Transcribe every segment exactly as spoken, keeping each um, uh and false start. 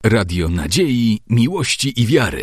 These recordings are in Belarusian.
Radio nadziei, miłości i wiary.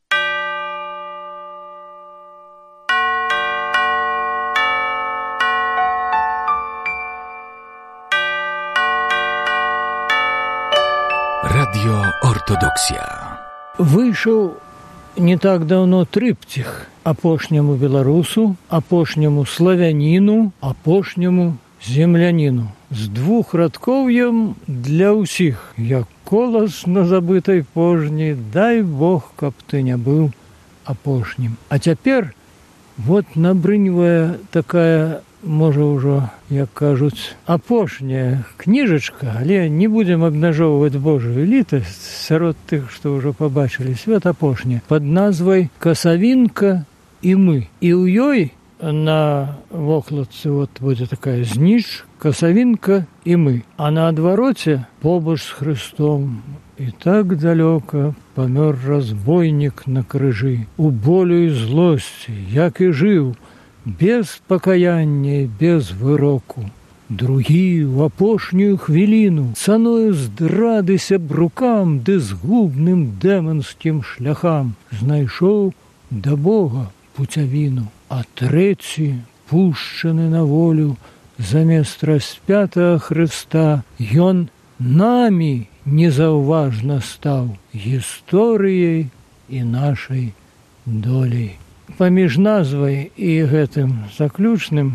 Radio Ortodoksja. Вийшов не так давно триптих апошньому білорусу, апошньому славянину, апошньому землянину. З двох радков'ям для усіх, як колос на забитой пожні, дай Бог, каб ты не быў апошнім. А цяпер вот набрыньвае такая, можа ўжо, як кажуць, апошняя кніжачка, але не будзем абмяжоўваць Божую літасць сярод тых, што ўжо пабачылі свет апошні, пад назвай «Касавінка і мы». І ў ёй на вокладцы вот будзе такая зніж «Касавінка і мы». А на адвароце побач з Христом і так далёка памёр разбойнік на крыжы, у болю і злосці, як і жыў, без пакаяння, без выроку. Другі ў апошнюю хвіліну цаною здрады сябрукам ды згубным дэманскім шляхам знайшоў да Бога пуцявіну. А трэці, пушчаны на волю замест распятага Хрыста, ён намі незаўважна стаў гісторыяй і нашай доляй. Паміж назвай і гэтым заключным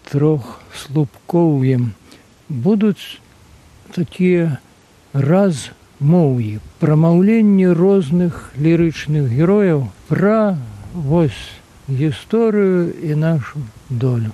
трохслупкоўем будуць такія размоўі, прамаўленні розных лірычных герояў пра вось гісторыю і нашу долю.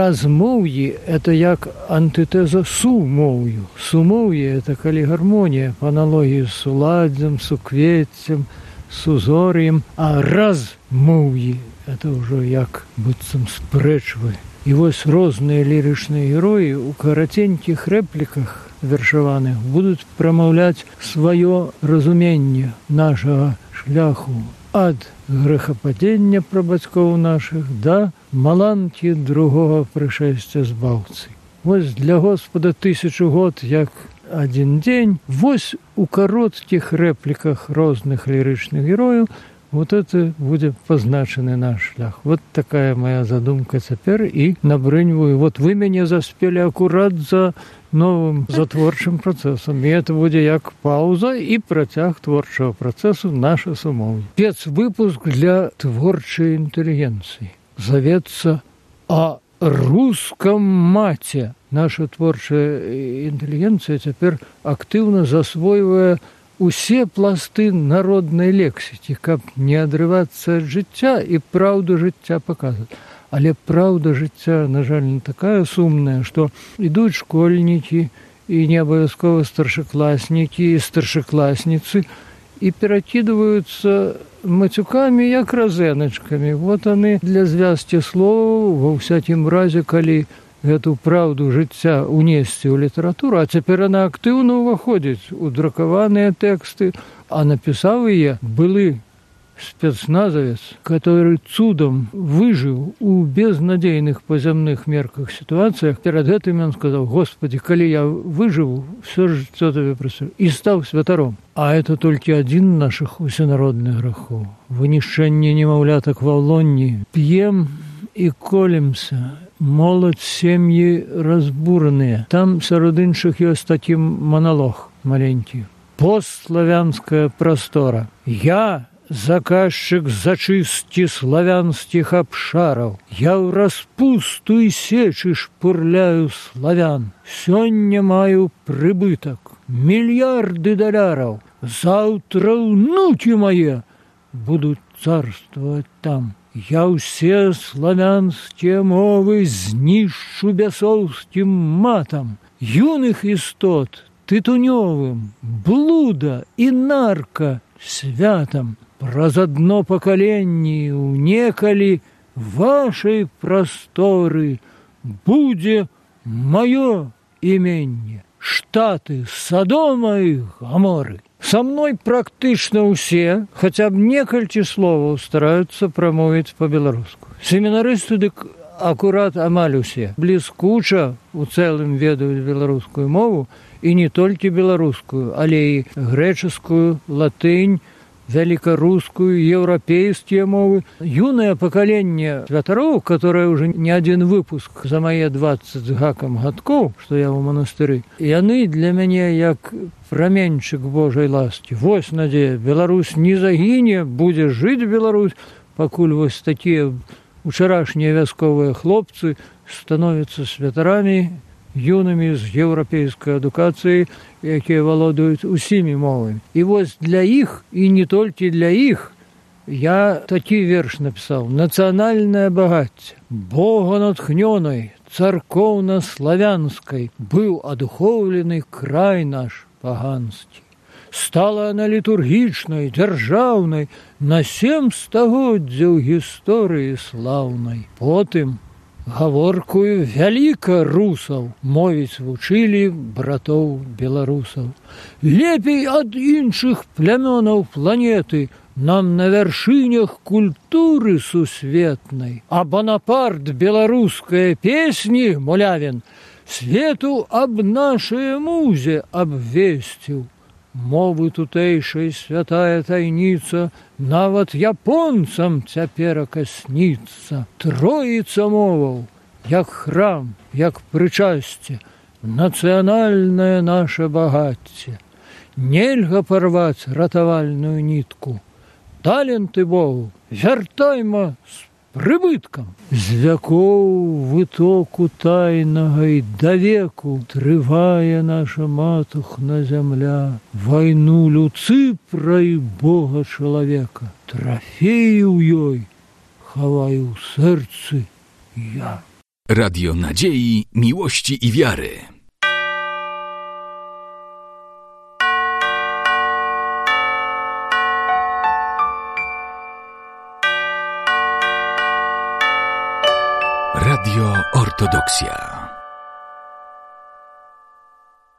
Размоўі – это як антытэза сумоўю. Сумоўе – это калі гармонія па аналогіі з суладдзем, суквеццем, сузор'ем, а размоўі – это ўжо як быццам спрэчвае. І вось розныя лірычныя героі ў караценькіх рэпліках вершаваных будуць прамаўляць сваё разуменне нашага шляху ад грэхападзення прабацькоў нашых да маланкі другога прышэсця збаўцы. Вось для Господа тысячу год як адзін дзень, вось у кароткіх рэпліках розных лірычных герояў вот это будзе пазначаны наш шлях. Вот такая моя задумка цяпер і набрыньваю. Вот вы мяне заспелі акурат за новым затворчым працэсам. І это будзе як пауза і працяг творчага працэсу наша сумоўя. Спецвыпуск для творчай інтэлігенцыі. Завецца «О рускам маце». Наша творчая інтэлігенцыя цяпер актыўна засвойвае усе пласты народнай лексікі, каб не адрывацца ад жыцця і праўду жыцця паказваць. Але праўда жыцця, на жаль, не такая сумная, што ідуць школьнікі і не абавязкова старшакласнікі і старшакласніцы і перакідваюцца мацюкамі, як разэначкамі. Вот они для звязкі словаў, ва ўсякім разе, калі гэту праўду жыцця унесці ў літаратуру, а цяпер яна актыўна ўваходзіць у друкаваныя тэксты, а напісаў яе былы спецназавец, который цудом выжыў у безнадзейных па зямных мерках сітуацыях. Перад гэтым ён сказаў: «Господи, калі я выжыву, все жыццё табе прысвячу», і стаў святаром. А это толькі адзін нашых усенародных грахоў. Вынішчэнне немаўлятак ва лонні. П'ем і колемся. Моладзь сем'і разбураныя. Там сярод іншых ёсць такі маналог маленькі. Постславянская прастора. Я заказчик зачистки славянских обшаров. Я в распусту и сечи шпурляю славян. Сёння маю прибыток. Миллиарды доляров. Завтра внуки мои будут царствовать там. Я все славянские мовы знищу бесовским матом. Юных истот тытунёвым, блуда и нарко святам. Праз одно пакаленне ў некалі вашай прасторы будзе маё іменне. Штаты Садома і Гаморы. Со мной практычна ўсе, хаця б некалькі словаў стараюцца прамовіць па-беларуску. Семінарысты дык акурат амаль усе. Бліскуча у цэлым ведаюць беларускую мову і не толькі беларускую, але і грэчаскую, латынь, великорусскую, европейские мовы. Юное поколение святароў, которое уже не один выпуск за мои двадцать з гакам гадкоў, што я ў манастыры, яны для мяне як праменьчык Божай ласкі. Вось надзея, Беларусь не загіне, будзе жыць Беларусь, пакуль вось такія учарашнія вясковыя хлопцы становяцца святарамі, юнымі з еўрапейскай адукацыяй, якія валодаюць усімі мовамі. І вось для іх, і не толькі для іх, я такі верш напісаў: «Нацыянальнае багацце боганатхнёнай, царкоўна-славянскай быў адухоўлены край наш паганскі. Стала она літургічнай, дзяржаўнай на сем стагоддзяў гісторыі слаўнай. Потым гаворкую вяліка русаў мовіць вучылі братоў беларусаў. Лепей ад іншых плямёнаў планеты нам на вяршынях культуры сусветнай. А Бонапарт беларускае песні, молявін, свету аб нашай музе абвесціў. Мовы тутэйшай святая тайніца нават японцам цяперака сніцца. Троіца моваў, як храм, як прычасце, нацыянальнае наше багацце. Нельга парваць ратавальную нітку. Таленты Богу вяртайма з прыбыткам. З вякоў вытоку тайнага і да веку трывае наша матухна зямля. Вайну Люцыпра і Бога чалавека. Трафеі ў ёй хаваю ў сэрцы я». Radio Nadziei, Miłości i Wiary. Radio Ortodoksja.